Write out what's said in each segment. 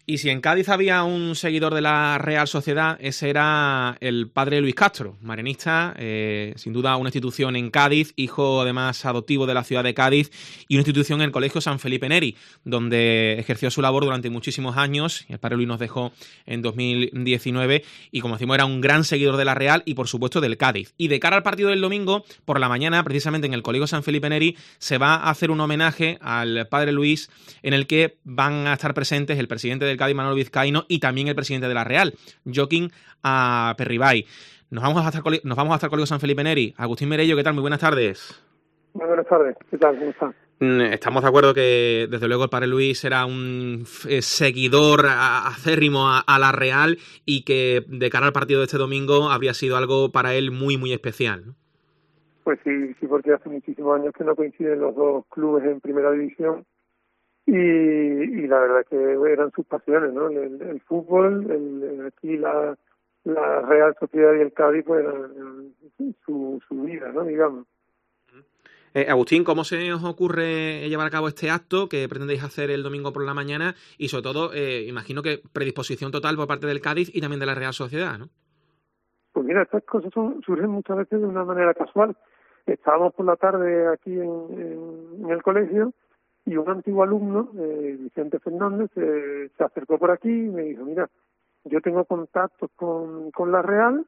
Y si en Cádiz había un seguidor de la Real Sociedad, ese era el padre Luis Castro, marinista, sin duda una institución en Cádiz, hijo además adoptivo de la ciudad de Cádiz, y una institución en el Colegio San Felipe Neri, donde ejerció su labor durante muchísimos años. El padre Luis nos dejó en 2019 y, como decimos, era un gran seguidor de la Real y, por supuesto, del Cádiz. Y de cara al partido del domingo, por la mañana, precisamente en el Colegio San Felipe Neri, se va a hacer un homenaje al padre Luis, en el que van a estar presentes el presidente del Cádiz, Manolo Vizcaíno, y también el presidente de la Real, Joaquín Aperribay. Nos vamos hasta el Colegio San Felipe Neri. Agustín Merello, ¿qué tal? Muy buenas tardes. Muy buenas tardes. ¿Qué tal? ¿Cómo están? Estamos de acuerdo que, desde luego, el padre Luis era un seguidor acérrimo a la Real y que, de cara al partido de este domingo, habría sido algo para él muy, muy especial, ¿no? Pues sí, porque hace muchísimos años que no coinciden los dos clubes en primera división y la verdad que eran sus pasiones, ¿no? El fútbol, aquí la Real Sociedad y el Cádiz, pues eran su vida, ¿no? Digamos. Agustín, ¿cómo se os ocurre llevar a cabo este acto que pretendéis hacer el domingo por la mañana? Y sobre todo, imagino que predisposición total por parte del Cádiz y también de la Real Sociedad, ¿no? Pues mira, estas cosas surgen muchas veces de una manera casual. Estábamos por la tarde aquí en el colegio y un antiguo alumno, Vicente Fernández, se acercó por aquí y me dijo, mira, yo tengo contactos con la Real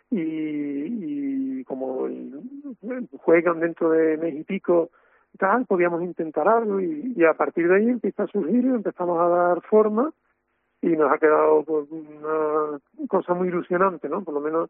y como juegan dentro de mes y pico y tal, podíamos intentar algo y a partir de ahí empieza a surgir y empezamos a dar forma y nos ha quedado pues una cosa muy ilusionante, ¿no? Por lo menos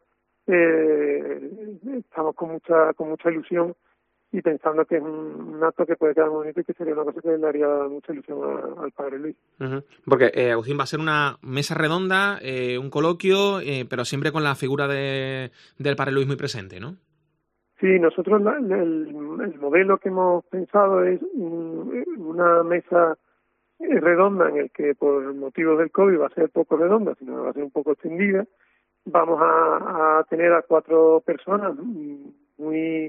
estamos con mucha ilusión y pensando que es un acto que puede quedar muy bonito y que sería una cosa que le haría mucha ilusión al padre Luis. Uh-huh. Porque, Agustín, va a ser una mesa redonda, un coloquio, pero siempre con la figura del padre Luis muy presente, ¿no? Sí, nosotros el modelo que hemos pensado es una mesa redonda en el que por motivos del COVID va a ser poco redonda, sino va a ser un poco extendida. Vamos a tener a 4 personas muy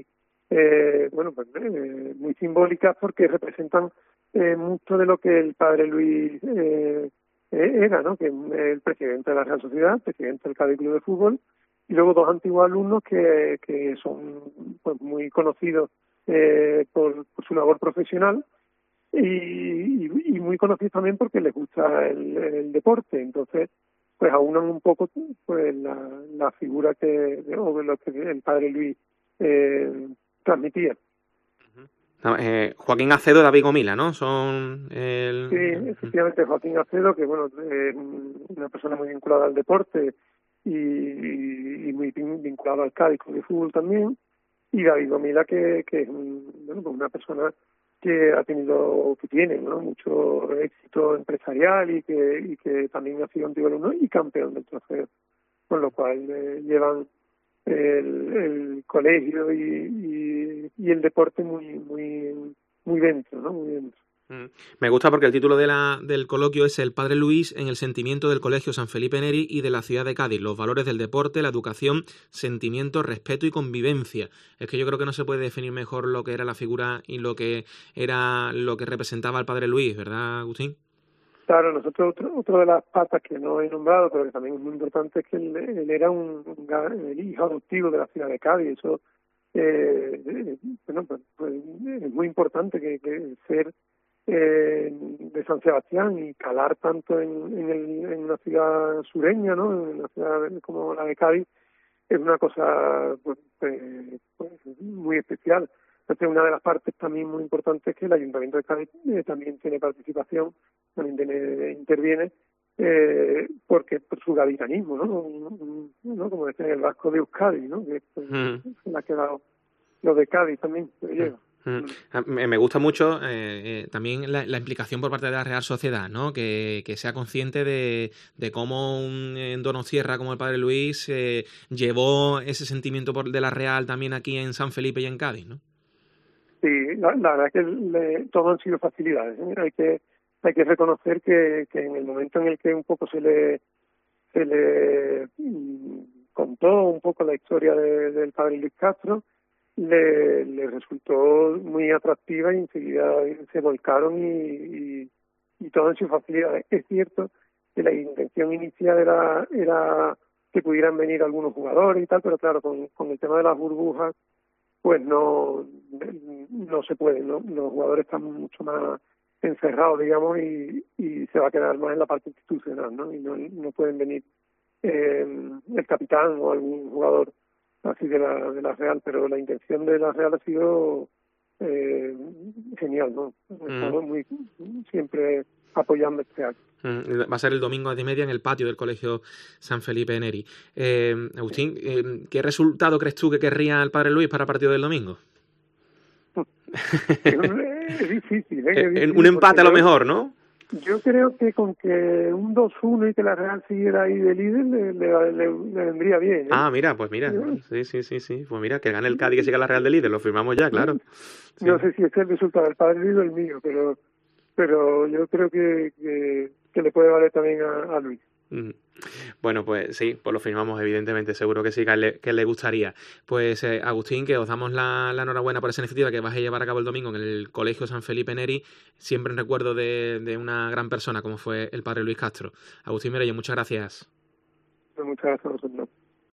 muy simbólicas porque representan mucho de lo que el padre Luis era, ¿no? Que es el presidente de la Real Sociedad, presidente del Cádiz Club de Fútbol, y luego 2 antiguos alumnos que son pues muy conocidos por su labor profesional y muy conocidos también porque les gusta el deporte. Entonces pues aunan un poco pues la figura o de lo que el padre Luis transmitía. Joaquín Acedo y David Gomila, ¿no? Sí, efectivamente, Joaquín Acedo, que bueno, es una persona muy vinculada al deporte y muy vinculada al Cádiz Club de Fútbol también, y David Gomila, que es una persona que tiene, ¿no? Mucho éxito empresarial y que también ha sido antiguo alumno y campeón del trofeo, con lo cual llevan el colegio y el deporte muy dentro, ¿no? Muy dentro. Me gusta porque el título del coloquio es El padre Luis en el sentimiento del Colegio San Felipe Neri y de la ciudad de Cádiz, los valores del deporte, la educación, sentimiento, respeto y convivencia. Es que yo creo que no se puede definir mejor lo que era la figura y lo que representaba el padre Luis, ¿verdad, Agustín? Claro, nosotros otra de las patas que no he nombrado, pero que también es muy importante, es que él era el hijo adoptivo de la ciudad de Cádiz. Eso, pues es muy importante que ser de San Sebastián y calar tanto en una ciudad sureña, ¿no? En una ciudad como la de Cádiz, es una cosa pues muy especial. Entonces, una de las partes también muy importantes es que el Ayuntamiento de Cádiz también tiene participación, también interviene, porque por su gaditanismo, ¿no? Como decía el vasco de Euskadi, ¿no? Que se le ha quedado lo de Cádiz también, se lleva. Me gusta mucho también la implicación por parte de la Real Sociedad, ¿no? Que sea consciente de cómo un donostiarra como el padre Luis llevó ese sentimiento de la Real también aquí en San Felipe y en Cádiz, ¿no? Sí, la verdad es que todo han sido facilidades, ¿eh? Hay que reconocer que en el momento en el que un poco se le contó un poco la historia del padre Luis Castro, le resultó muy atractiva y enseguida se volcaron y todo en sus facilidades. Es cierto la intención inicial era que pudieran venir algunos jugadores y tal, pero claro, con el tema de las burbujas, pues no se puede, ¿no? Los jugadores están mucho más encerrados, digamos, y se va a quedar más en la parte institucional, ¿no? Y no pueden venir el capitán o algún jugador así de la Real, pero la intención de la Real ha sido genial, ¿no? Estamos siempre apoyando este acto. Va a ser el domingo a 10:30 en el patio del Colegio San Felipe Neri. Agustín, ¿qué resultado crees tú que querría el padre Luis para el partido del domingo? Es difícil, es difícil, un empate a lo mejor, ¿no? Yo creo que con que un 2-1 y que la Real siguiera ahí de líder le vendría bien, ¿eh? Ah, mira. Sí. Pues mira, que gane el Cádiz y que siga la Real de líder, lo firmamos ya, claro. Sí. No sé si es el resultado del padre Luis o el mío, pero yo creo que le puede valer también a Luis. Bueno, pues sí, pues lo firmamos, evidentemente, seguro que sí, que le gustaría. Pues Agustín, que os damos la enhorabuena por esa iniciativa que vais a llevar a cabo el domingo en el Colegio San Felipe Neri, siempre en recuerdo de una gran persona como fue el padre Luis Castro. Agustín Miralles, muchas gracias. Muchas gracias a vosotros.